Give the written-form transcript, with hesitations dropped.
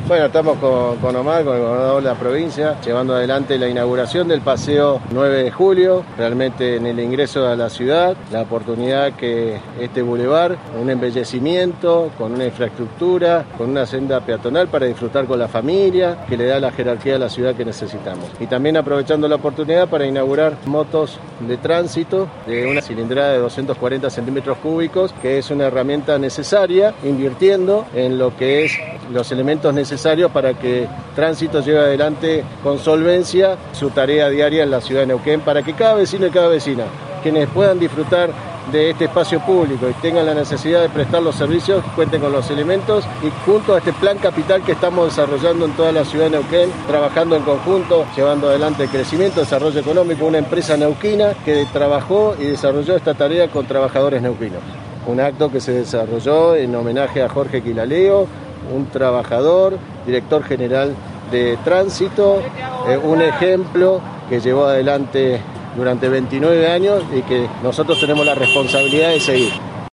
Bueno, estamos con Omar, con el gobernador de la provincia, llevando adelante la inauguración del paseo 9 de julio, realmente en el ingreso a la ciudad, la oportunidad que este bulevar, un embellecimiento, con una infraestructura, con una senda peatonal para disfrutar con la familia, que le da la jerarquía a la ciudad que necesitamos. Y también aprovechando la oportunidad para inaugurar motos de tránsito de una cilindrada de 240 centímetros cúbicos, que es una herramienta necesaria, invirtiendo en lo que es los elementos necesarios para que Tránsito lleve adelante con solvencia su tarea diaria en la ciudad de Neuquén, para que cada vecino y cada vecina, quienes puedan disfrutar de este espacio público y tengan la necesidad de prestar los servicios, cuenten con los elementos, y junto a este plan capital que estamos desarrollando en toda la ciudad de Neuquén, trabajando en conjunto, llevando adelante el crecimiento, desarrollo económico, una empresa neuquina que trabajó y desarrolló esta tarea con trabajadores neuquinos. Un acto que se desarrolló en homenaje a Jorge Quilaleo, un trabajador, director general de Tránsito, un ejemplo que llevó adelante durante 29 años y que nosotros tenemos la responsabilidad de seguir.